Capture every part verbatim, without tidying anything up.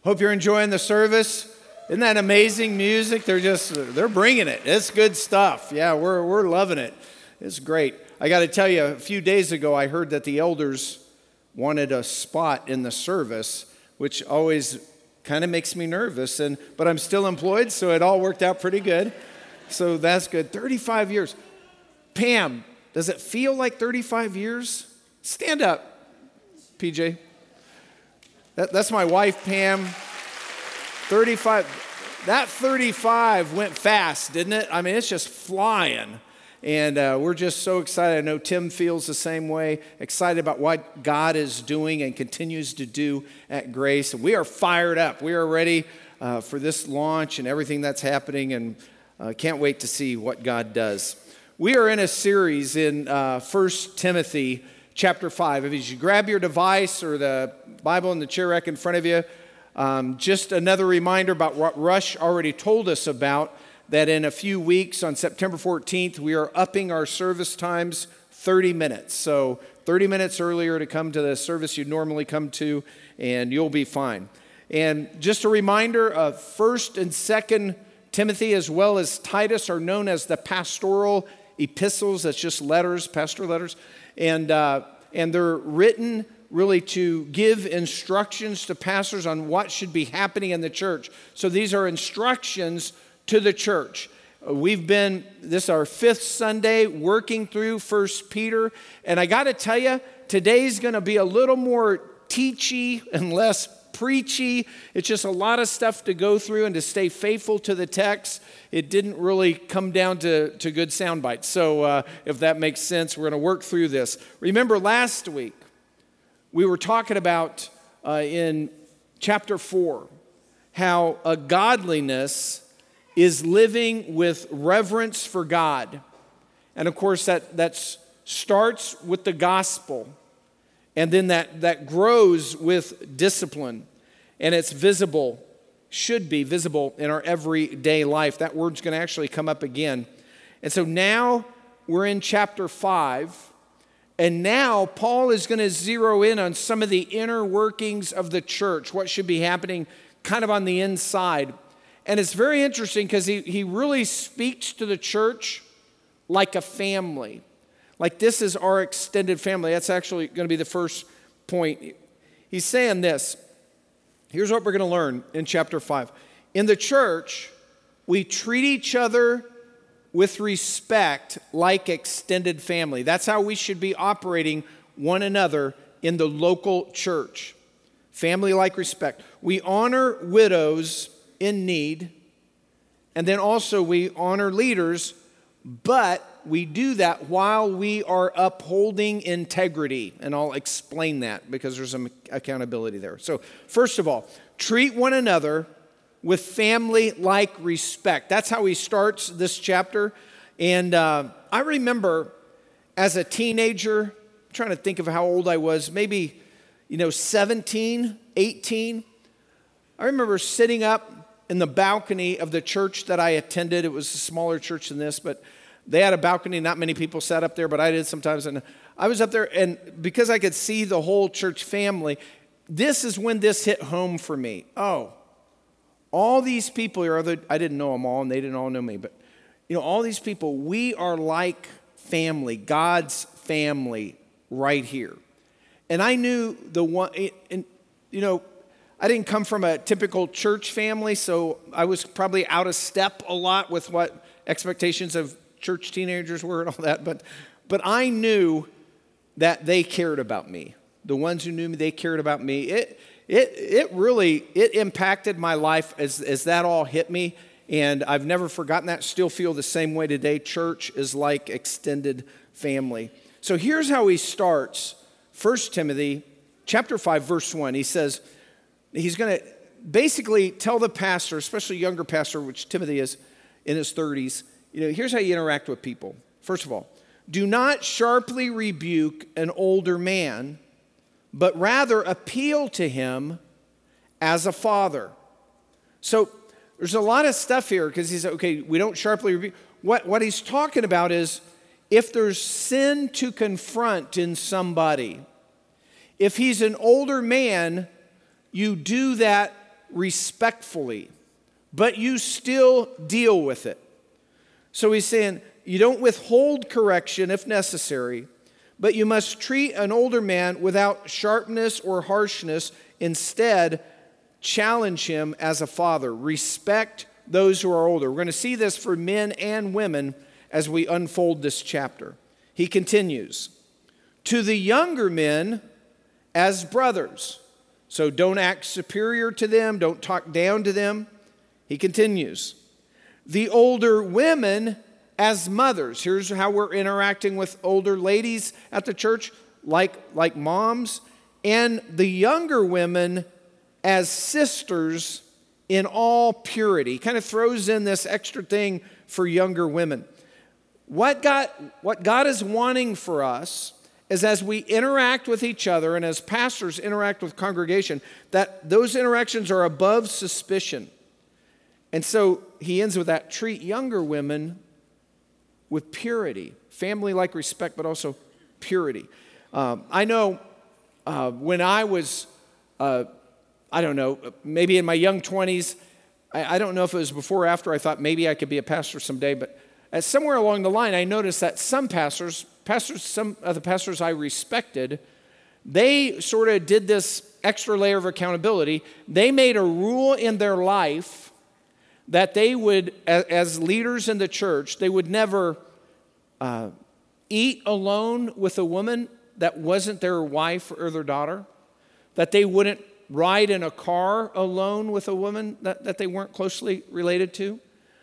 Hope you're enjoying the service. Isn't that amazing music? They're just, they're bringing it. It's good stuff. Yeah, we're we're loving it. It's great. I got to tell you, a few days ago, I heard that the elders wanted a spot in the service, which always kind of makes me nervous. And but I'm still employed, so it all worked out pretty good. So that's good. thirty-five years. Pam, does it feel like thirty-five years? Stand up, P J. That, that's my wife, Pam. thirty-five. That thirty-five went fast, didn't it? I mean, it's just flying. And uh, we're just so excited. I know Tim feels the same way, excited about what God is doing and continues to do at Grace. And we are fired up. We are ready uh, for this launch and everything that's happening, and uh, can't wait to see what God does. We are in a series in uh, First Timothy chapter five. If you grab your device or the Bible in the chair rack in front of you, um, just another reminder about what Rush already told us about, that in a few weeks on September fourteenth, we are upping our service times thirty minutes. So thirty minutes earlier to come to the service you'd normally come to, and you'll be fine. And just a reminder of First and Second Timothy as well as Titus are known as the pastoral epistles. That's just letters, pastoral letters. And, uh, and they're written really to give instructions to pastors on what should be happening in the church. So these are instructions to the church. We've been, this is our fifth Sunday working through First Peter. And I got to tell you, today's going to be a little more teachy and less preachy. It's just a lot of stuff to go through and to stay faithful to the text. It didn't really come down to, to good sound bites. So uh, if that makes sense, we're going to work through this. Remember last week, we were talking about uh, in chapter four, how a godliness is living with reverence for God. And of course, that that's starts with the gospel. And then that, that grows with discipline. And it's visible, should be visible in our everyday life. That word's going to actually come up again. And so now we're in chapter five. And now Paul is going to zero in on some of the inner workings of the church, what should be happening kind of on the inside. And it's very interesting because he, he really speaks to the church like a family. Like this is our extended family. That's actually going to be the first point. He's saying this. Here's what we're going to learn in chapter five. In the church, we treat each other with respect like extended family. That's how we should be operating one another in the local church. Family-like respect. We honor widows in need, and then also we honor leaders, but we do that while we are upholding integrity, and I'll explain that because there's some accountability there. So first of all, treat one another with family-like respect. That's how he starts this chapter. And uh, I remember as a teenager, I'm trying to think of how old I was, maybe, you know, seventeen, eighteen. I remember sitting up in the balcony of the church that I attended. It was a smaller church than this, but they had a balcony. Not many people sat up there, but I did sometimes. And I was up there, and because I could see the whole church family, this is when this hit home for me. Oh, all these people here, I didn't know them all, and they didn't all know me, but you know, all these people, we are like family, God's family right here. And I knew the one, and you know, I didn't come from a typical church family, so I was probably out of step a lot with what expectations of church teenagers were and all that, but but I knew that they cared about me. The ones who knew me, they cared about me. It it it really, it impacted my life as, as that all hit me, and I've never forgotten that. Still feel the same way today. Church is like extended family. So here's how he starts. First Timothy chapter five, verse one. He says, he's going to basically tell the pastor, especially younger pastor, which Timothy is in his thirties, you know, here's how you interact with people. First of all, do not sharply rebuke an older man, but rather appeal to him as a father. So there's a lot of stuff here because he's, okay, we don't sharply rebuke. What, what he's talking about is if there's sin to confront in somebody, if he's an older man, you do that respectfully, but you still deal with it. So he's saying you don't withhold correction if necessary, but you must treat an older man without sharpness or harshness. Instead, challenge him as a father. Respect those who are older. We're going to see this for men and women as we unfold this chapter. He continues, to the younger men as brothers. So don't act superior to them. Don't talk down to them. He continues, the older women as mothers. Here's how we're interacting with older ladies at the church, like, like moms. And the younger women as sisters in all purity. Kind of throws in this extra thing for younger women. What God, what God is wanting for us is as we interact with each other and as pastors interact with congregation, that those interactions are above suspicion. And so he ends with that, treat younger women with purity, family-like respect, but also purity. Um, I know uh, when I was, uh, I don't know, maybe in my young twenties, I, I don't know if it was before or after, I thought maybe I could be a pastor someday, but as somewhere along the line, I noticed that some pastors, pastors, some of the pastors I respected, they sort of did this extra layer of accountability. They made a rule in their life that they would, as leaders in the church, they would never uh, eat alone with a woman that wasn't their wife or their daughter, that they wouldn't ride in a car alone with a woman that, that they weren't closely related to,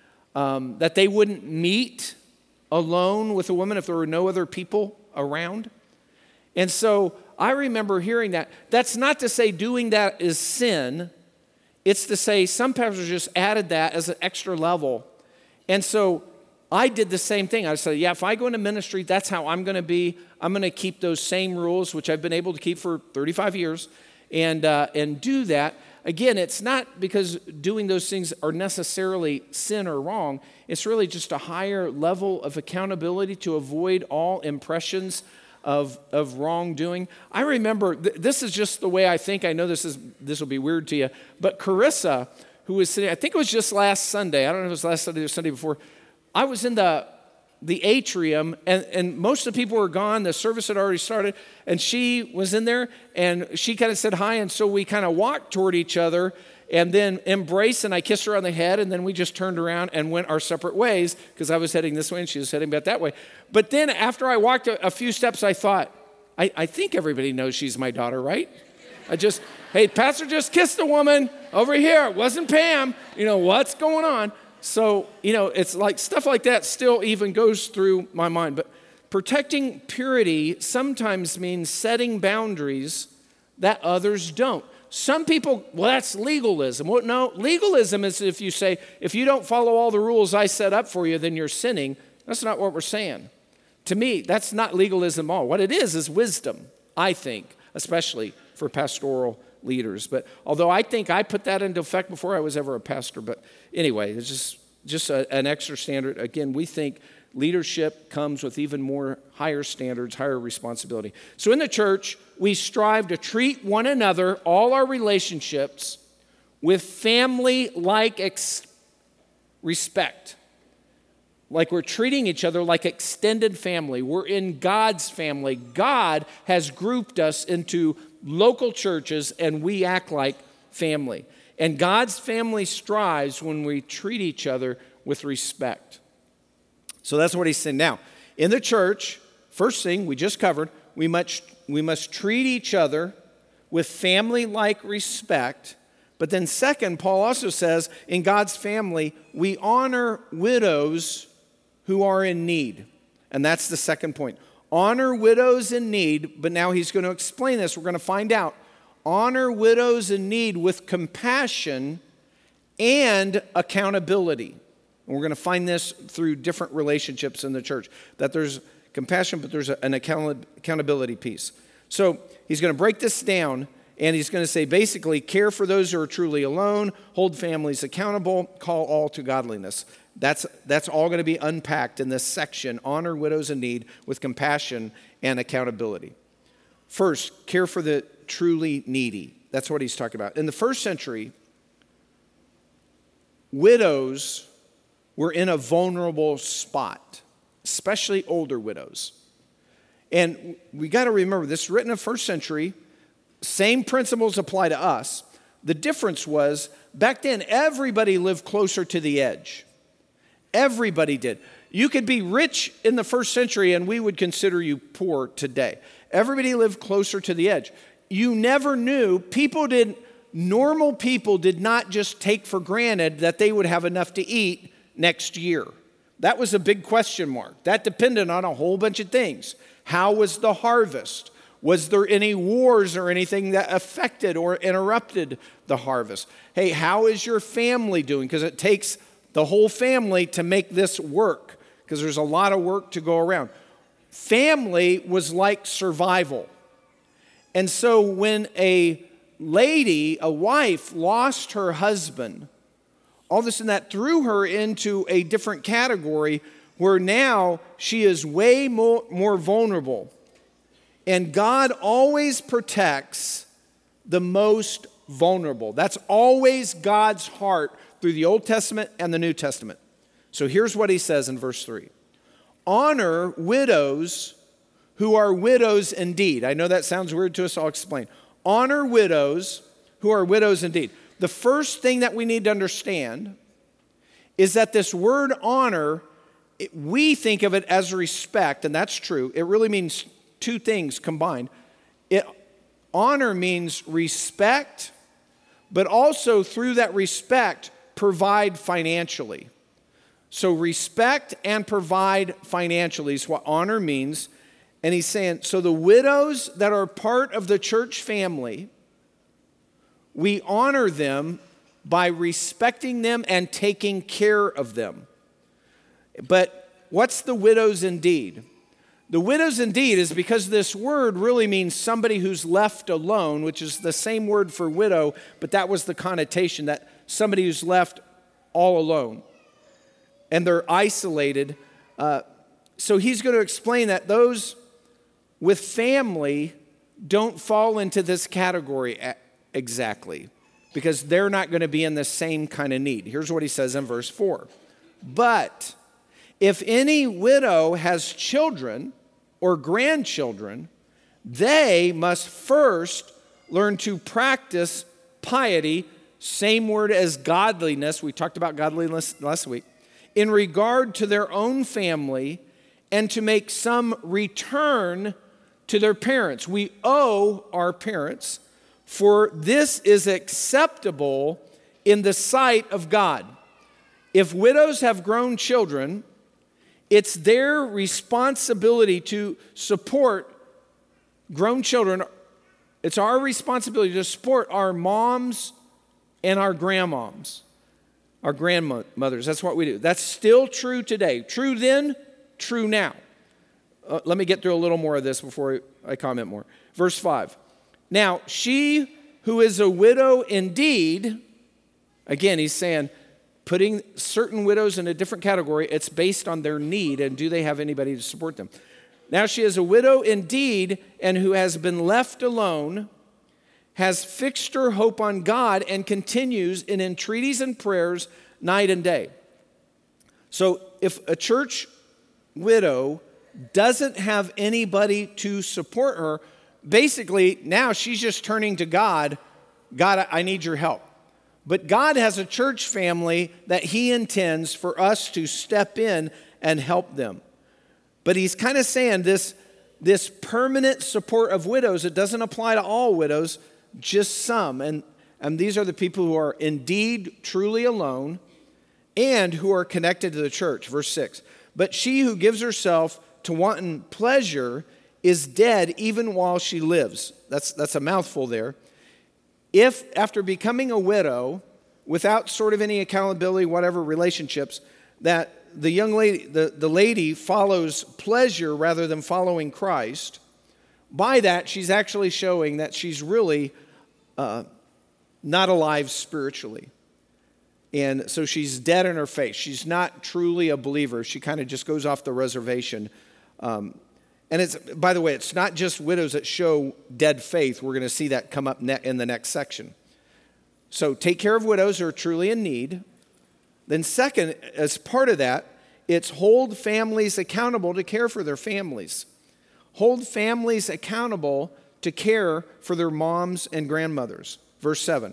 um, that they wouldn't meet alone with a woman if there were no other people around. And so I remember hearing that. That's not to say doing that is sin. It's to say some pastors just added that as an extra level. And so I did the same thing. I said, yeah, if I go into ministry, that's how I'm going to be. I'm going to keep those same rules, which I've been able to keep for thirty-five years, and uh, and do that. Again, it's not because doing those things are necessarily sin or wrong. It's really just a higher level of accountability to avoid all impressions of, of wrongdoing. I remember, th- this is just the way I think. I know this is this will be weird to you, but Carissa, who was sitting, I think it was just last Sunday. I don't know if it was last Sunday or Sunday before. I was in the the atrium, and, and most of the people were gone. The service had already started, and she was in there, and she kind of said hi, and so we kind of walked toward each other, and then embraced, and I kissed her on the head, and then we just turned around and went our separate ways, because I was heading this way, and she was heading back that way. But then after I walked a, a few steps, I thought, I, I think everybody knows she's my daughter, right? I just, hey, pastor just kissed a woman over here. It wasn't Pam. You know, what's going on? So, you know, it's like stuff like that still even goes through my mind. But protecting purity sometimes means setting boundaries that others don't. Some people, well, that's legalism. Well, no, legalism is if you say, if you don't follow all the rules I set up for you, then you're sinning. That's not what we're saying. To me, that's not legalism at all. What it is is wisdom, I think, especially for pastoral leaders. But although I think I put that into effect before I was ever a pastor, but anyway, it's just, just a, an extra standard. Again, we think leadership comes with even more higher standards, higher responsibility. So in the church, we strive to treat one another, all our relationships, with family-like ex- respect. Like we're treating each other like extended family. We're in God's family. God has grouped us into local churches, and we act like family. And God's family strives when we treat each other with respect. So that's what he's saying. Now, in the church, first thing we just covered, we must, we must treat each other with family-like respect. But then second, Paul also says, in God's family, we honor widows who are in need. And that's the second point. Honor widows in need, but now he's going to explain this. We're going to find out. Honor widows in need with compassion and accountability. And we're going to find this through different relationships in the church, that there's compassion, but there's an account- accountability piece. So he's going to break this down, and he's going to say, basically, care for those who are truly alone, hold families accountable, call all to godliness. That's, that's all going to be unpacked in this section. Honor widows in need with compassion and accountability. First, care for the truly needy. That's what he's talking about. In the first century, widows were in a vulnerable spot, especially older widows. And we got to remember, this is written in the first century. Same principles apply to us. The difference was, back then, everybody lived closer to the edge. Everybody did. You could be rich in the first century, and we would consider you poor today. Everybody lived closer to the edge. You never knew. People didn't, normal people did not just take for granted that they would have enough to eat next year. That was a big question mark. That depended on a whole bunch of things. How was the harvest? Was there any wars or anything that affected or interrupted the harvest? Hey, how is your family doing? Because it takes the whole family to make this work, because there's a lot of work to go around. Family was like survival. And so when a lady, a wife, lost her husband, all this and that threw her into a different category where now she is way more, more vulnerable. And God always protects the most vulnerable. That's always God's heart through the Old Testament and the New Testament. So here's what he says in verse three. Honor widows who are widows indeed. I know that sounds weird to us. I'll explain. Honor widows who are widows indeed. The first thing that we need to understand is that this word honor, it, we think of it as respect, and that's true. It really means two things combined. It, honor means respect, but also through that respect, provide financially. So respect and provide financially is what honor means. And he's saying, so the widows that are part of the church family, we honor them by respecting them and taking care of them. But what's the widows indeed? The widows indeed is because this word really means somebody who's left alone, which is the same word for widow, but that was the connotation, that somebody who's left all alone. And they're isolated. Uh, so he's going to explain that those with family don't fall into this category exactly, because they're not going to be in the same kind of need. Here's what he says in verse four. But if any widow has children or grandchildren, they must first learn to practice piety, same word as godliness. We talked about godliness last week. In regard to their own family, and to make some return to their parents. We owe our parents, for this is acceptable in the sight of God. If widows have grown children, it's their responsibility to support grown children. It's our responsibility to support our moms and our grandmoms. Our grandmothers, that's what we do. That's still true today. True then, true now. Uh, let me get through a little more of this before I comment more. Verse five. Now, she who is a widow indeed, again, he's saying, putting certain widows in a different category, it's based on their need and do they have anybody to support them. Now, she is a widow indeed, and who has been left alone, has fixed her hope on God and continues in entreaties and prayers night and day. So if a church widow doesn't have anybody to support her, basically now she's just turning to God. God, I need your help. But God has a church family that he intends for us to step in and help them. But he's kind of saying this, this permanent support of widows, it doesn't apply to all widows, just some. And, and these are the people who are indeed truly alone and who are connected to the church. Verse six. But she who gives herself to wanton pleasure is dead even while she lives. That's, that's a mouthful there. If after becoming a widow, without sort of any accountability, whatever relationships, that the young lady, the, the lady follows pleasure rather than following Christ, by that, she's actually showing that she's really uh, not alive spiritually. And so she's dead in her faith. She's not truly a believer. She kind of just goes off the reservation. Um, and it's, by the way, it's not just widows that show dead faith. We're going to see that come up ne- in the next section. So take care of widows who are truly in need. Then second, as part of that, it's hold families accountable to care for their families. Hold families accountable to care for their moms and grandmothers. Verse seven,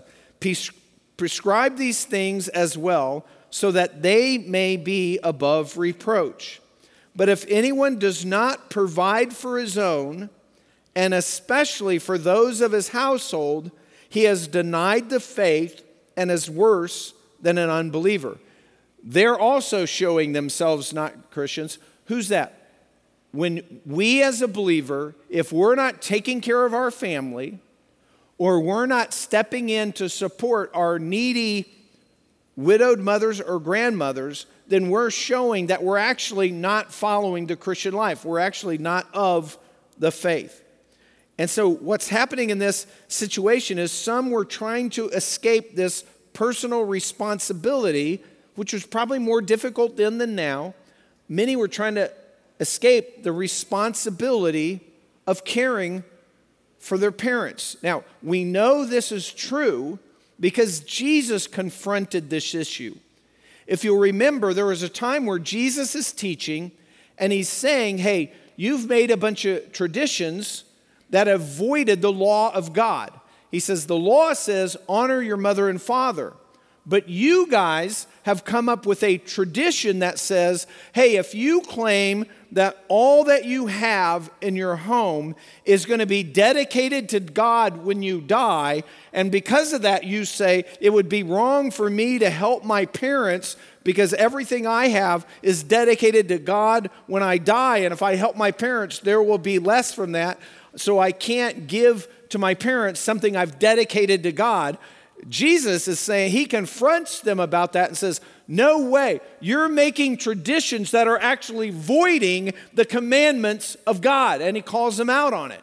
prescribe these things as well so that they may be above reproach. But if anyone does not provide for his own, and especially for those of his household, he has denied the faith and is worse than an unbeliever. They're also showing themselves not Christians. Who's that? When we as a believer, if we're not taking care of our family, or we're not stepping in to support our needy widowed mothers or grandmothers, then we're showing that we're actually not following the Christian life. We're actually not of the faith. And so what's happening in this situation is some were trying to escape this personal responsibility, which was probably more difficult then than now. Many were trying to escape the responsibility of caring for their parents. Now, we know this is true because Jesus confronted this issue. If you'll remember, there was a time where Jesus is teaching and he's saying, hey, you've made a bunch of traditions that have voided the law of God. He says, the law says, honor your mother and father. But you guys have come up with a tradition that says, hey, if you claim that all that you have in your home is going to be dedicated to God when you die, and because of that you say, it would be wrong for me to help my parents because everything I have is dedicated to God when I die, and if I help my parents, there will be less from that, so I can't give to my parents something I've dedicated to God. Jesus is saying, he confronts them about that and says, no way, you're making traditions that are actually voiding the commandments of God. And he calls them out on it.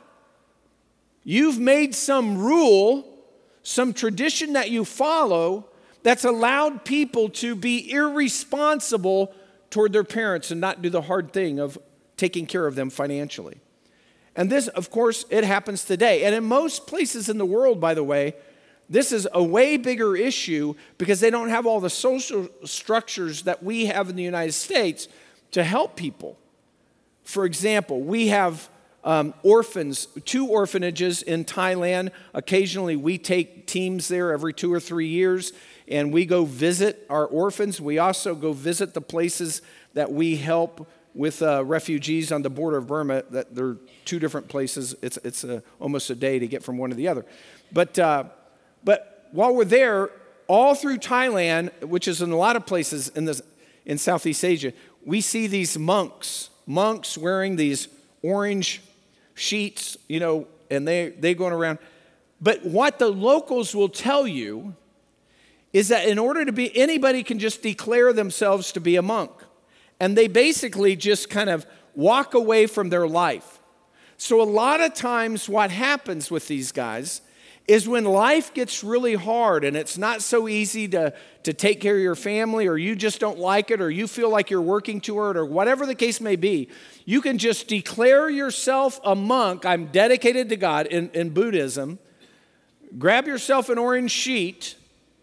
You've made some rule, some tradition that you follow that's allowed people to be irresponsible toward their parents and not do the hard thing of taking care of them financially. And this, of course, it happens today. And in most places in the world, by the way, this is a way bigger issue because they don't have all the social structures that we have in the United States to help people. For example, we have um, orphans, two orphanages in Thailand. Occasionally we take teams there every two or three years and we go visit our orphans. We also go visit the places that we help with uh, refugees on the border of Burma. That they're two different places. It's, it's a, almost a day to get from one to the other. But... Uh, But while we're there, all through Thailand, which is in a lot of places in, this, in Southeast Asia, we see these monks, monks wearing these orange sheets, you know, and they, they going around. But what the locals will tell you is that in order to be, anybody can just declare themselves to be a monk. And they basically just kind of walk away from their life. So a lot of times what happens with these guys is when life gets really hard and it's not so easy to, to take care of your family, or you just don't like it, or you feel like you're working too hard, or whatever the case may be, you can just declare yourself a monk. I'm dedicated to God in, in Buddhism. Grab yourself an orange sheet,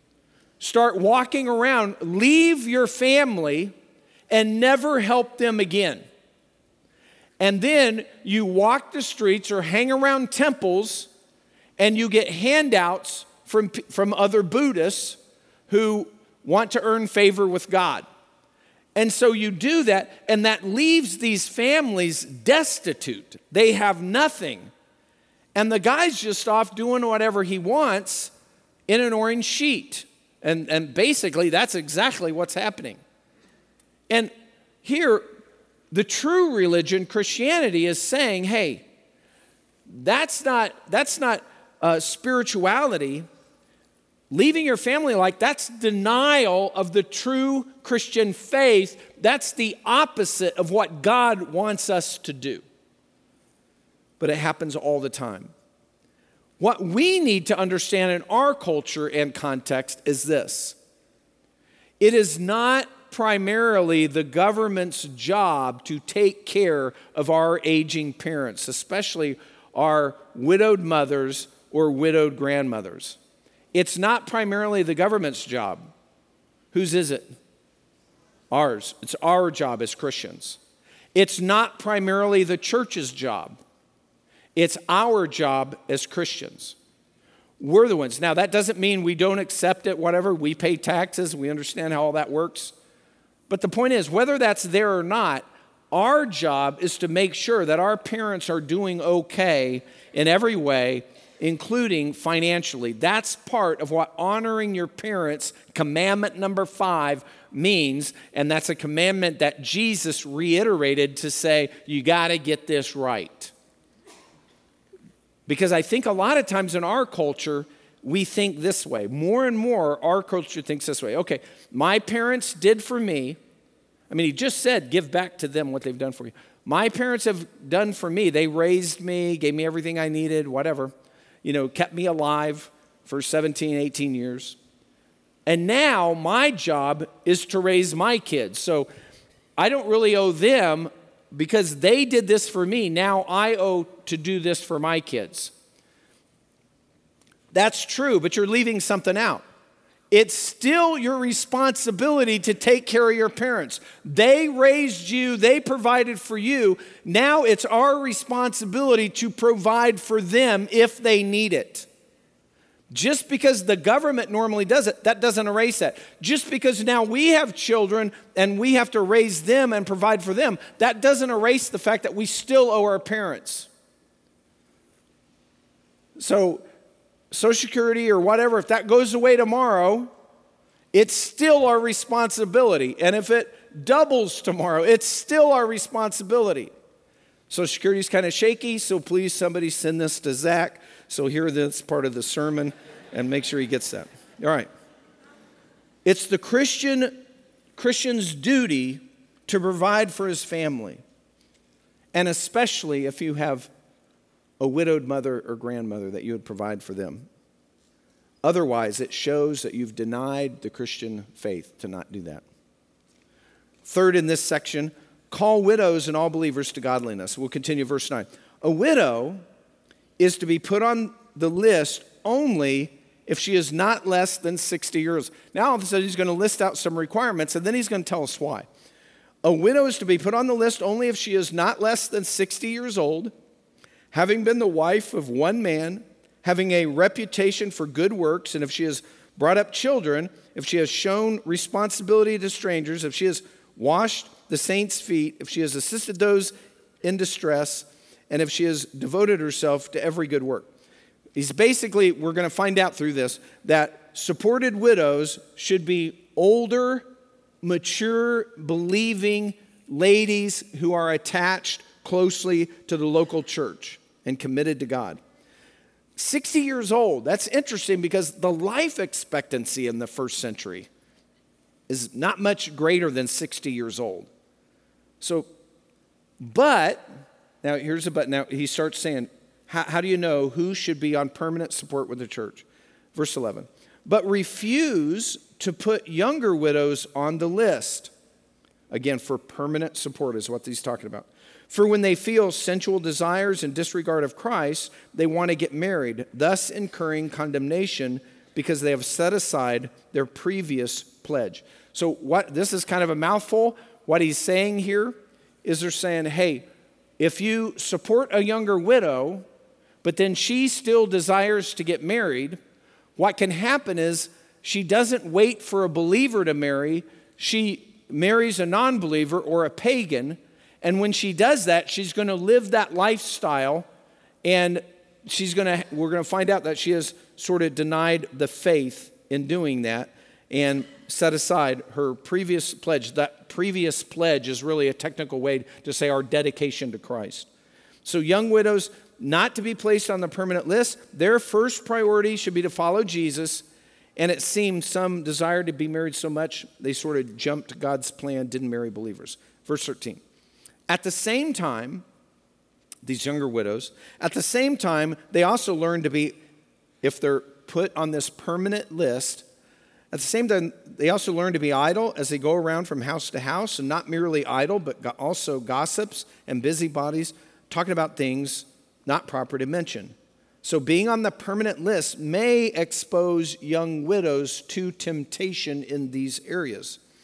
start walking around, leave your family, and never help them again. And then you walk the streets or hang around temples, and you get handouts from, from other Buddhists who want to earn favor with God. And so you do that, and that leaves these families destitute. They have nothing. And the guy's just off doing whatever he wants in an orange sheet. And, and basically, that's exactly what's happening. And here, the true religion, Christianity, is saying, hey, that's not, that's not uh, spirituality. Leaving your family like that's denial of the true Christian faith. That's the opposite of what God wants us to do. But it happens all the time. What we need to understand in our culture and context is this. It is not primarily the government's job to take care of our aging parents, especially our widowed mothers or widowed grandmothers. It's not primarily the government's job. Whose is it? Ours. It's our job as Christians. It's not primarily the church's job. It's our job as Christians. We're the ones. Now, that doesn't mean we don't accept it, whatever. We pay taxes. We understand how all that works. But the point is, whether that's there or not, our job is to make sure that our parents are doing okay in every way, including financially. That's part of what honoring your parents, commandment number five, means. And that's a commandment that Jesus reiterated to say, you got to get this right. Because I think a lot of times in our culture, we think this way. More and more, our culture thinks this way. Okay, my parents did for me. I mean, he just said, give back to them what they've done for you. My parents have done for me. They raised me, gave me everything I needed, whatever. You know, kept me alive for seventeen, eighteen years. And now my job is to raise my kids. So I don't really owe them because they did this for me. Now I owe to do this for my kids. That's true, but you're leaving something out. It's still your responsibility to take care of your parents. They raised you, they provided for you. Now it's our responsibility to provide for them if they need it. Just because the government normally does it, that doesn't erase that. Just because now we have children and we have to raise them and provide for them, that doesn't erase the fact that we still owe our parents. So, Social Security or whatever, if that goes away tomorrow, it's still our responsibility. And if it doubles tomorrow, it's still our responsibility. Social Security is kind of shaky, so please somebody send this to Zach. So hear this part of the sermon and make sure he gets that. All right. It's the Christian Christian's duty to provide for his family. And especially if you have a widowed mother or grandmother, that you would provide for them. Otherwise, it shows that you've denied the Christian faith to not do that. Third in this section, call widows and all believers to godliness. We'll continue verse nine. A widow is to be put on the list only if she is not less than sixty years. Now all of a sudden he's going to list out some requirements and then he's going to tell us why. A widow is to be put on the list only if she is not less than sixty years old, having been the wife of one man, having a reputation for good works, and if she has brought up children, if she has shown responsibility to strangers, if she has washed the saints' feet, if she has assisted those in distress, and if she has devoted herself to every good work. He's basically, we're going to find out through this, that supported widows should be older, mature, believing ladies who are attached closely to the local church and committed to God. sixty years old, that's interesting because the life expectancy in the first century is not much greater than sixty years old. So, but, now here's a but. Now he starts saying, how, how do you know who should be on permanent support with the church? Verse eleven. But refuse to put younger widows on the list. Again, for permanent support is what he's talking about. For when they feel sensual desires and disregard of Christ, they want to get married, thus incurring condemnation because they have set aside their previous pledge. So what this is kind of a mouthful. What he's saying here is they're saying, hey, if you support a younger widow, but then she still desires to get married, what can happen is she doesn't wait for a believer to marry. She marries a non-believer or a pagan. And when she does that, she's going to live that lifestyle, and she's going to, we're going to find out that she has sort of denied the faith in doing that and set aside her previous pledge. That previous pledge is really a technical way to say our dedication to Christ. So young widows, not to be placed on the permanent list, their first priority should be to follow Jesus. And it seemed some desired to be married so much, they sort of jumped God's plan, didn't marry believers. Verse thirteen. At the same time, these younger widows, at the same time, they also learn to be, if they're put on this permanent list, at the same time, they also learn to be idle as they go around from house to house, and not merely idle, but also gossips and busybodies, talking about things not proper to mention. So being on the permanent list may expose young widows to temptation in these areas.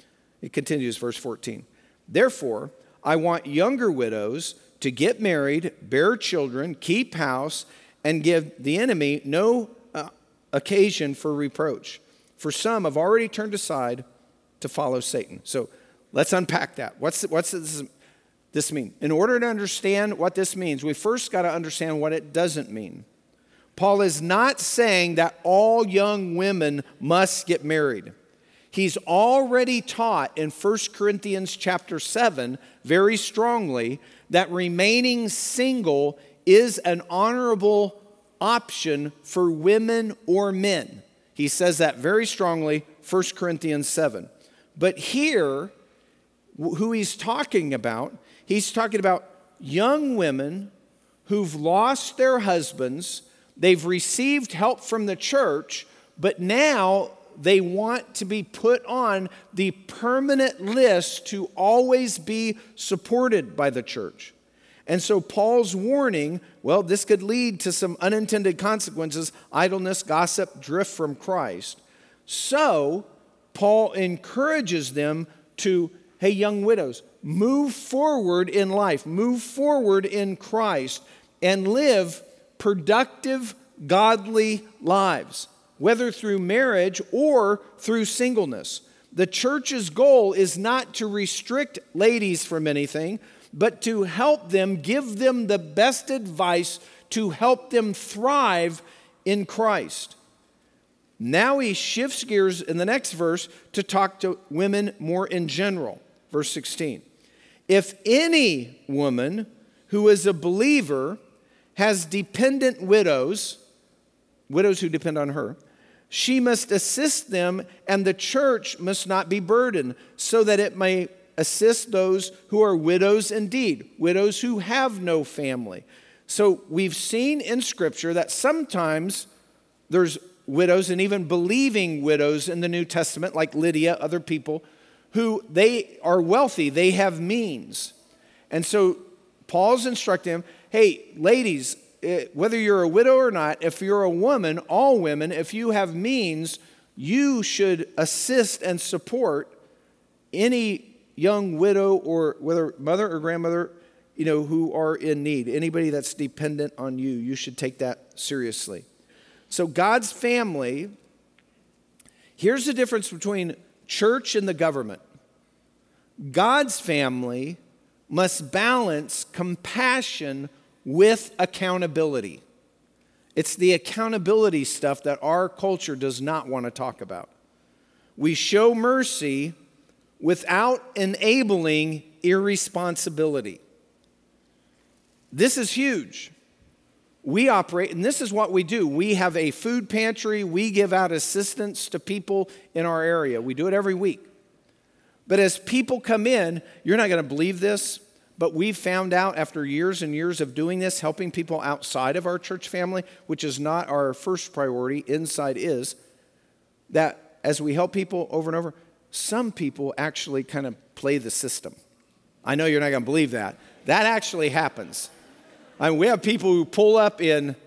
It continues, verse fourteen. Therefore, I want younger widows to get married, bear children, keep house, and give the enemy no uh, occasion for reproach. For some have already turned aside to follow Satan. So let's unpack that. What's, what's this, this mean? In order to understand what this means, we first got to understand what it doesn't mean. Paul is not saying that all young women must get married. He's already taught in First Corinthians chapter seven very strongly that remaining single is an honorable option for women or men. He says that very strongly, First Corinthians seven. But here, who he's talking about, he's talking about young women who've lost their husbands. They've received help from the church, but now they want to be put on the permanent list to always be supported by the church. And so Paul's warning, well, this could lead to some unintended consequences, idleness, gossip, drift from Christ. So Paul encourages them to, hey, young widows, move forward in life, move forward in Christ, and live productive, godly lives, whether through marriage or through singleness. The church's goal is not to restrict ladies from anything, but to help them, give them the best advice to help them thrive in Christ. Now he shifts gears in the next verse to talk to women more in general. Verse sixteen. If any woman who is a believer has dependent widows, widows who depend on her, she must assist them, and the church must not be burdened, so that it may assist those who are widows indeed, widows who have no family. So we've seen in Scripture that sometimes there's widows and even believing widows in the New Testament, like Lydia, other people, who they are wealthy, they have means. And so Paul's instructing them, hey, ladies, whether you're a widow or not, if you're a woman, all women, if you have means, you should assist and support any young widow or whether mother or grandmother, you know, who are in need. Anybody that's dependent on you, you should take that seriously. So God's family, here's the difference between church and the government. God's family must balance compassion with accountability. It's the accountability stuff that our culture does not want to talk about. We show mercy without enabling irresponsibility. This is huge. We operate, and this is what we do. We have a food pantry. We give out assistance to people in our area. We do it every week. But as people come in, you're not going to believe this, but we've found out after years and years of doing this, helping people outside of our church family, which is not our first priority, inside is, that as we help people over and over, some people actually kind of play the system. I know you're not going to believe that. That actually happens. I mean, we have people who pull up in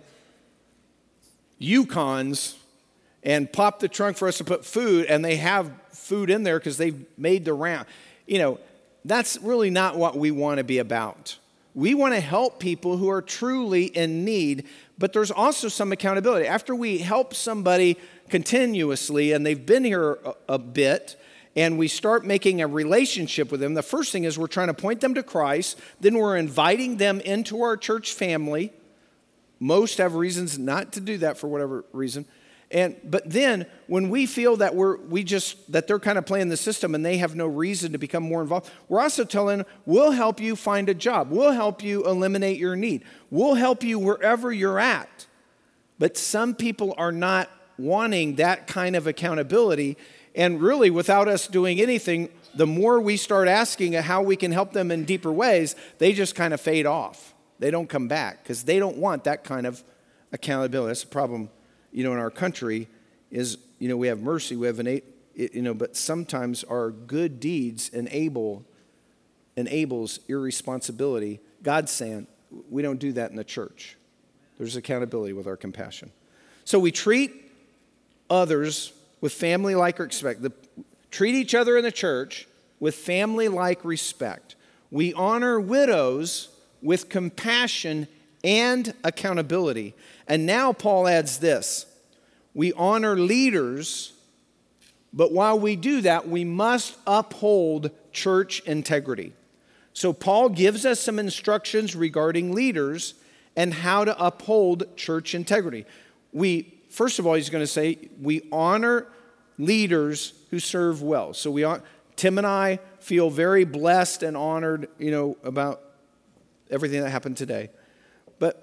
Yukons and pop the trunk for us to put food, and they have food in there because they've made the round. You know, that's really not what we want to be about. We want to help people who are truly in need, but there's also some accountability. After we help somebody continuously and they've been here a, a bit, and we start making a relationship with them, the first thing is we're trying to point them to Christ. Then we're inviting them into our church family. Most have reasons not to do that for whatever reason. And but then when we feel that we're we just that they're kind of playing the system and they have no reason to become more involved, we're also telling them, we'll help you find a job. We'll help you eliminate your need. We'll help you wherever you're at. But some people are not wanting that kind of accountability. And really, without us doing anything, the more we start asking how we can help them in deeper ways, they just kind of fade off. They don't come back because they don't want that kind of accountability. That's the problem, you know, in our country is, you know, we have mercy, we have an, you know, but sometimes our good deeds enable, enables irresponsibility. God's saying we don't do that in the church. There's accountability with our compassion. So we treat others with family like or expect. The, treat each other in the church with family-like respect. We honor widows with compassion and accountability. And now Paul adds this. We honor leaders, but while we do that, we must uphold church integrity. So Paul gives us some instructions regarding leaders and how to uphold church integrity. We, first of all, he's going to say, we honor leaders who serve well. So we, Tim and I feel very blessed and honored, you know, about everything that happened today. But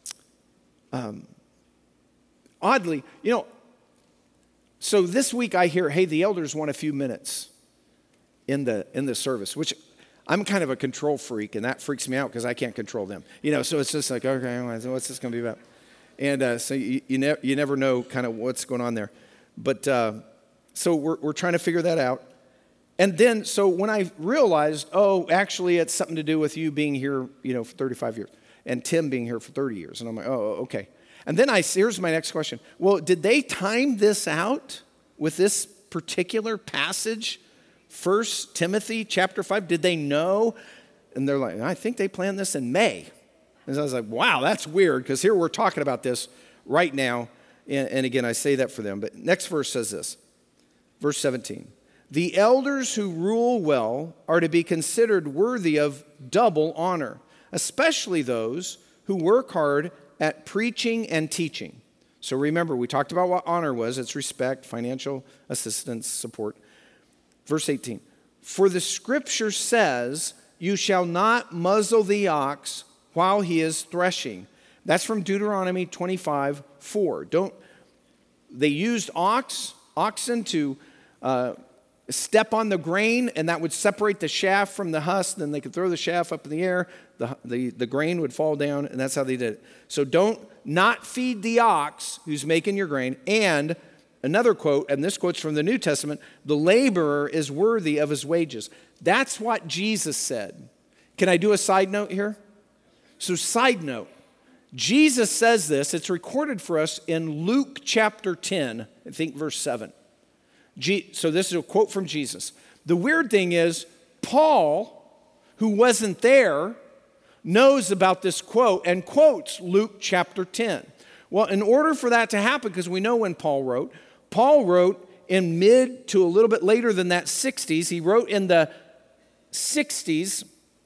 um, oddly, you know, so this week I hear, hey, the elders want a few minutes in the in the service, which I'm kind of a control freak, and that freaks me out because I can't control them. You know, so it's just like, okay, what's this going to be about? And uh, so you you, ne- you never know kind of what's going on there. But uh, so we're we're trying to figure that out. And then, so when I realized, oh, actually it's something to do with you being here, you know, for thirty-five years, and Tim being here for thirty years. And I'm like, oh, okay. And then I, here's my next question. Well, did they time this out with this particular passage? First Timothy chapter five, did they know? And they're like, I think they planned this in May. And I was like, wow, that's weird, because here we're talking about this right now. And, and again, I say that for them. But next verse says this, verse seventeen. The elders who rule well are to be considered worthy of double honor, especially those who work hard at preaching and teaching. So remember, we talked about what honor was. It's respect, financial assistance, support. Verse eighteen, for the scripture says, you shall not muzzle the ox while he is threshing. That's from Deuteronomy twenty-five four. Don't, they used ox, oxen to uh, step on the grain, and that would separate the chaff from the husk. Then they could throw the chaff up in the air. The, the, the grain would fall down, and that's how they did it. So don't not feed the ox who's making your grain. And another quote, and this quote's from the New Testament, the laborer is worthy of his wages. That's what Jesus said. Can I do a side note here? So side note, Jesus says this, it's recorded for us in Luke chapter ten, I think verse seven. So this is a quote from Jesus. The weird thing is, Paul, who wasn't there, knows about this quote and quotes Luke chapter ten. Well, in order for that to happen, because we know when Paul wrote, Paul wrote in mid to a little bit later than that sixties. He wrote in the sixties,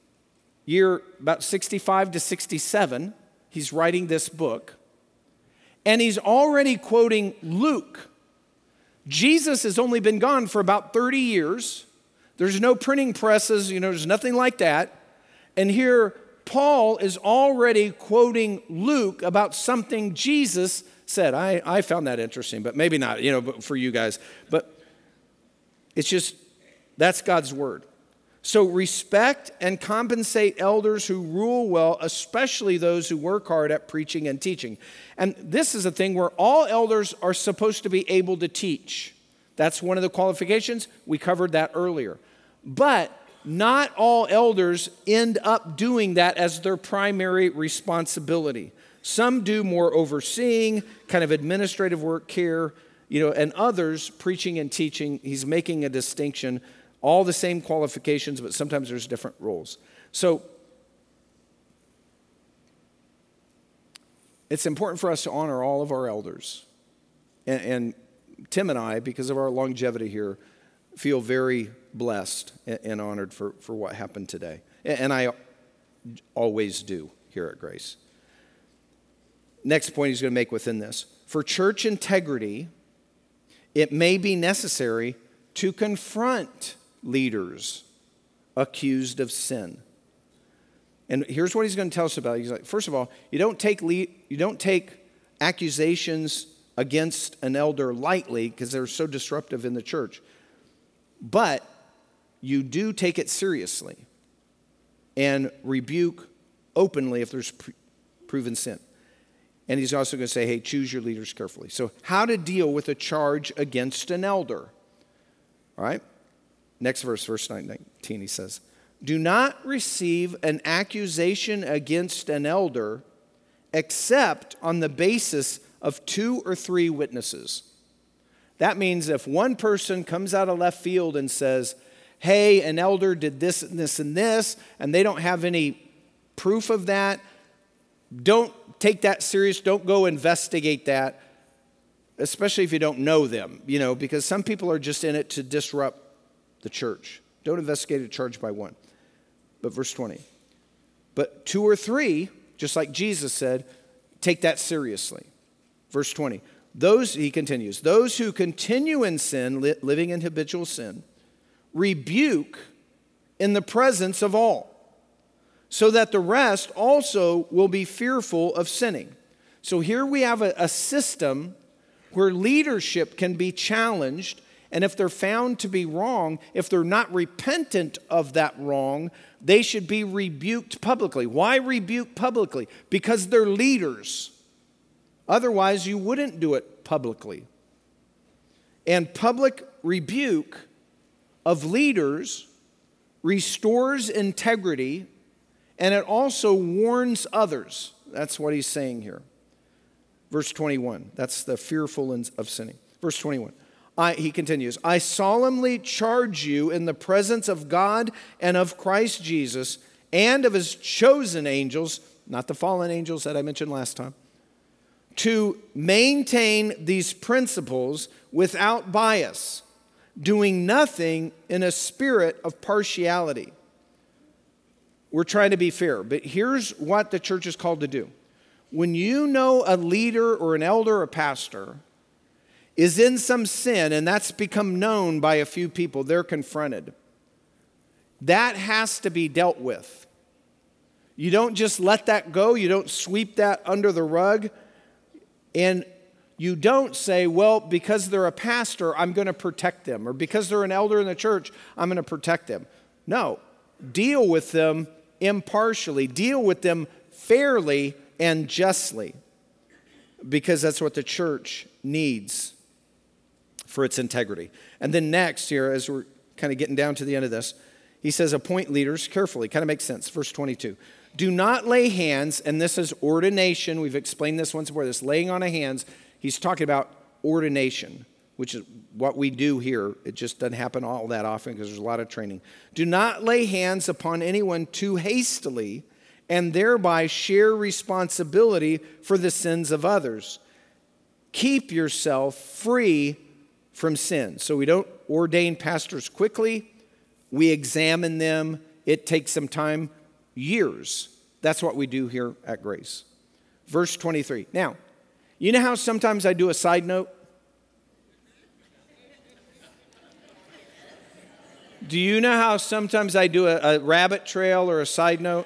year about sixty-five to sixty-seven. He's writing this book. And he's already quoting Luke. Jesus has only been gone for about thirty years. There's no printing presses, you know, there's nothing like that. And here, Paul is already quoting Luke about something Jesus said. I, I found that interesting, but maybe not, you know, but for you guys. But it's just, that's God's word. So respect and compensate elders who rule well, especially those who work hard at preaching and teaching. And this is a thing where all elders are supposed to be able to teach. That's one of the qualifications. We covered that earlier. But not all elders end up doing that as their primary responsibility. Some do more overseeing, kind of administrative work, care, you know, and others preaching and teaching. He's making a distinction. All the same qualifications, but sometimes there's different roles. So it's important for us to honor all of our elders. And, and Tim and I, because of our longevity here, feel very blessed and, and honored for, for what happened today. And, and I always do here at Grace. Next point he's going to make within this. For church integrity, it may be necessary to confront leaders accused of sin. And here's what he's going to tell us about. He's like, first of all, you don't take lead, you don't take accusations against an elder lightly because they're so disruptive in the church. But you do take it seriously and rebuke openly if there's pre- proven sin. And he's also going to say, hey, choose your leaders carefully. So how to deal with a charge against an elder. All right? Next verse, verse nineteen, he says, do not receive an accusation against an elder except on the basis of two or three witnesses. That means if one person comes out of left field and says, hey, an elder did this and this and this, and they don't have any proof of that, don't take that serious. Don't go investigate that, especially if you don't know them, you know, because some people are just in it to disrupt the church. Don't investigate a charge by one. But verse twenty, but two or three, just like Jesus said, take that seriously. Verse twenty, those, he continues, those who continue in sin, li- living in habitual sin, rebuke in the presence of all, so that the rest also will be fearful of sinning. So here we have a, a system where leadership can be challenged, and if they're found to be wrong, if they're not repentant of that wrong, they should be rebuked publicly. Why rebuke publicly? Because they're leaders. Otherwise, you wouldn't do it publicly. And public rebuke of leaders restores integrity, and it also warns others. That's what he's saying here. Verse twenty-one, that's the fearful of sinning. Verse twenty-one, I, he continues, I solemnly charge you in the presence of God and of Christ Jesus and of his chosen angels, not the fallen angels that I mentioned last time, to maintain these principles without bias, doing nothing in a spirit of partiality. We're trying to be fair, but here's what the church is called to do. When you know a leader or an elder or a pastor is in some sin, and that's become known by a few people, they're confronted. That has to be dealt with. You don't just let that go. You don't sweep that under the rug. And you don't say, well, because they're a pastor, I'm going to protect them. Or because they're an elder in the church, I'm going to protect them. No, deal with them impartially. Deal with them fairly and justly. Because that's what the church needs for its integrity. And then next here, as we're kind of getting down to the end of this, he says, appoint leaders carefully. Kind of makes sense. Verse twenty-two. Do not lay hands, and this is ordination. We've explained this once before. This laying on of hands, he's talking about ordination, which is what we do here. It just doesn't happen all that often because there's a lot of training. Do not lay hands upon anyone too hastily and thereby share responsibility for the sins of others. Keep yourself free from sin. So we don't ordain pastors quickly. We examine them. It takes some time. Years. That's what we do here at Grace. Verse twenty-three. Now, you know how sometimes I do a side note? Do you know how sometimes I do a, a rabbit trail or a side note?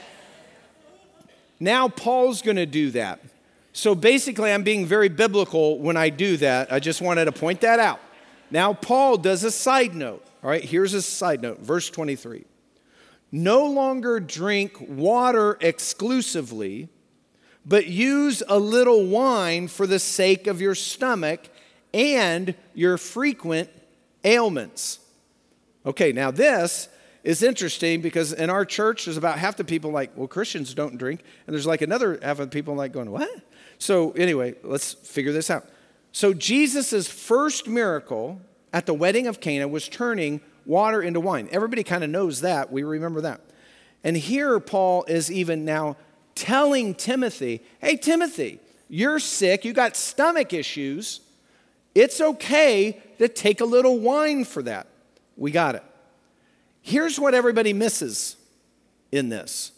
Now Paul's going to do that. So basically I'm being very biblical when I do that. I just wanted to point that out. Now Paul does a side note. All right, here's a side note. Verse twenty-three. No longer drink water exclusively, but use a little wine for the sake of your stomach and your frequent ailments. Okay, now this is interesting because in our church, there's about half the people like, well, Christians don't drink. And there's like another half of the people like going, what? So anyway, let's figure this out. So Jesus' first miracle at the wedding of Cana was turning water into wine. Everybody kind of knows that. We remember that. And here Paul is even now telling Timothy, hey, Timothy, you're sick. You got stomach issues. It's okay to take a little wine for that. We got it. Here's what everybody misses in this.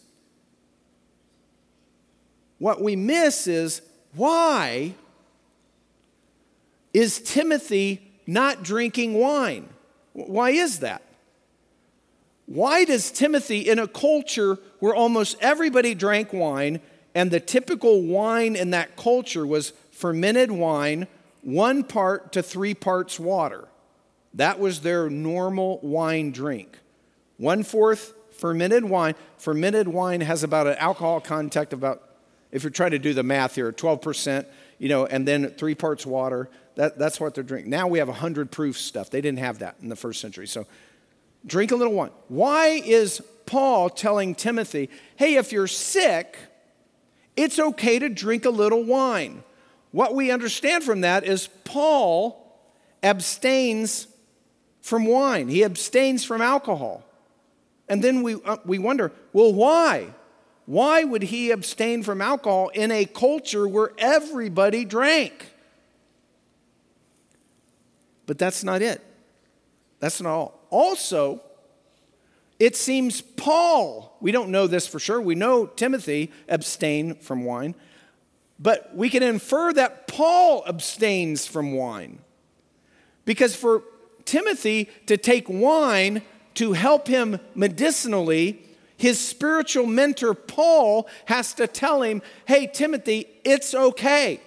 What we miss is, why is Timothy not drinking wine? Why is that? Why does Timothy, in a culture where almost everybody drank wine, and the typical wine in that culture was fermented wine, one part to three parts water. That was their normal wine drink. One-fourth fermented wine. Fermented wine has about an alcohol content of about, if you're trying to do the math here, twelve percent, you know, and then three parts water. That, that's what they're drinking. Now we have one hundred proof stuff. They didn't have that in the first century. So drink a little wine. Why is Paul telling Timothy, hey, if you're sick, it's okay to drink a little wine? What we understand from that is Paul abstains from wine. He abstains from alcohol. And then we, uh, we wonder, well, why? Why would he abstain from alcohol in a culture where everybody drank? But that's not it. That's not all. Also, it seems Paul, we don't know this for sure. We know Timothy abstained from wine. But we can infer that Paul abstains from wine. Because for Timothy to take wine to help him medicinally, his spiritual mentor, Paul, has to tell him, hey, Timothy, it's okay.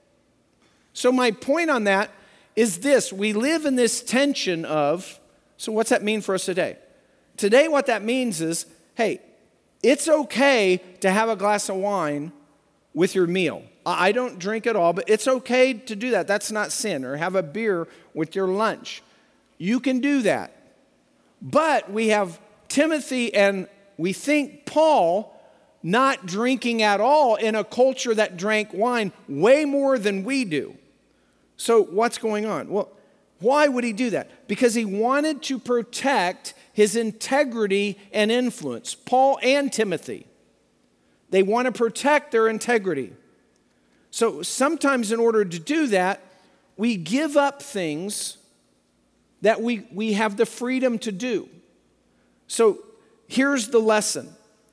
So my point on that is this. We live in this tension of, so what's that mean for us today? Today what that means is, hey, it's okay to have a glass of wine with your meal. I don't drink at all, but it's okay to do that. That's not sin. Or have a beer with your lunch. You can do that. But we have Timothy and we think Paul not drinking at all in a culture that drank wine way more than we do. So what's going on? Well, why would he do that? Because he wanted to protect his integrity and influence. Paul and Timothy, they want to protect their integrity. So sometimes in order to do that, we give up things that we, we have the freedom to do. So here's the lesson.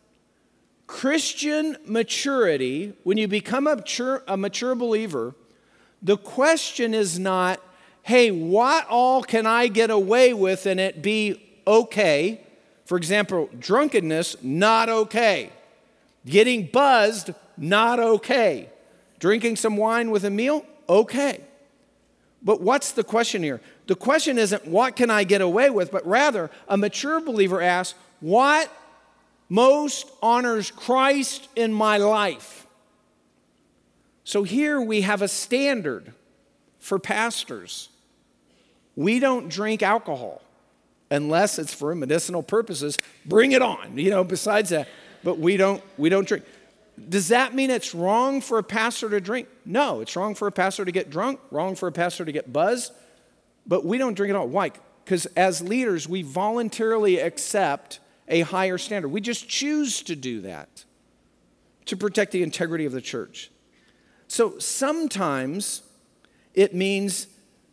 Christian maturity, when you become a mature, a mature believer, the question is not, hey, what all can I get away with and it be okay? For example, drunkenness, not okay. Getting buzzed, not okay. Drinking some wine with a meal, okay. But what's the question here? The question isn't what can I get away with, but rather a mature believer asks, what most honors Christ in my life? So here we have a standard for pastors. We don't drink alcohol unless it's for medicinal purposes. Bring it on, you know, besides that. But we don't, we don't drink. Does that mean it's wrong for a pastor to drink? No, it's wrong for a pastor to get drunk, wrong for a pastor to get buzzed, but we don't drink at all. Why? Because as leaders, we voluntarily accept a higher standard. We just choose to do that to protect the integrity of the church. So sometimes it means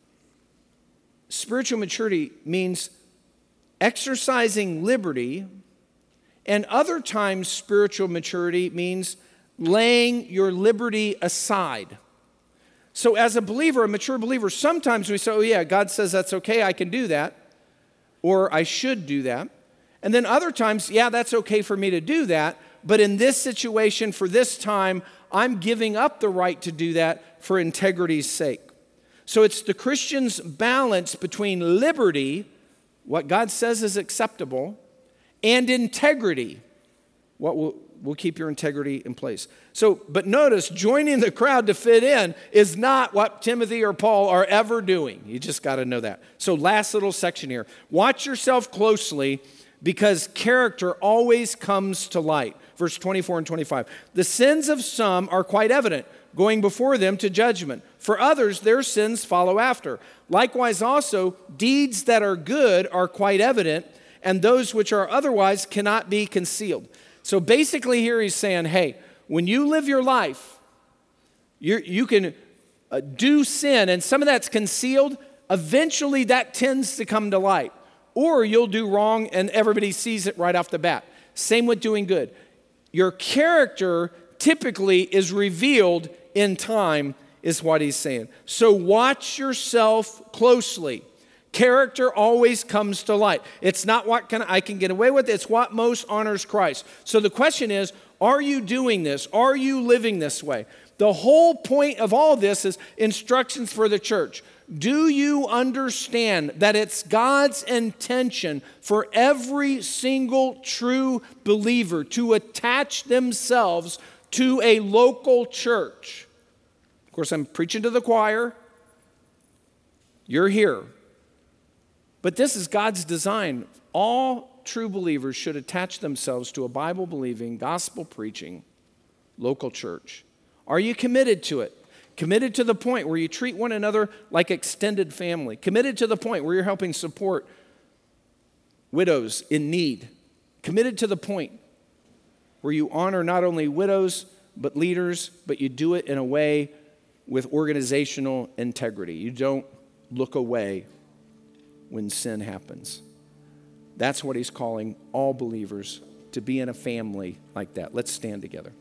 spiritual maturity means exercising liberty, and other times spiritual maturity means laying your liberty aside. So as a believer, a mature believer, sometimes we say, oh yeah, God says that's okay, I can do that, or I should do that. And then other times, yeah, that's okay for me to do that, but in this situation, for this time, I'm giving up the right to do that for integrity's sake. So it's the Christian's balance between liberty, what God says is acceptable, and integrity, what will, will keep your integrity in place. So, but notice, joining the crowd to fit in is not what Timothy or Paul are ever doing. You just got to know that. So last little section here. Watch yourself closely because character always comes to light. Verse twenty-four and twenty-five. The sins of some are quite evident, going before them to judgment. For others, their sins follow after. Likewise also, deeds that are good are quite evident, and those which are otherwise cannot be concealed. So basically here he's saying, hey, when you live your life, you you can uh, do sin, and some of that's concealed. Eventually that tends to come to light. Or you'll do wrong and everybody sees it right off the bat. Same with doing good. Your character typically is revealed in time, is what he's saying. So watch yourself closely. Character always comes to light. It's not what can I can get away with, it's what most honors Christ. So the question is, are you doing this? Are you living this way? The whole point of all this is instructions for the church. Do you understand that it's God's intention for every single true believer to attach themselves to a local church? Of course, I'm preaching to the choir. You're here. But this is God's design. All true believers should attach themselves to a Bible-believing, gospel-preaching local church. Are you committed to it? Committed to the point where you treat one another like extended family. Committed to the point where you're helping support widows in need. Committed to the point where you honor not only widows, but leaders, but you do it in a way with organizational integrity. You don't look away when sin happens. That's what he's calling all believers, to be in a family like that. Let's stand together.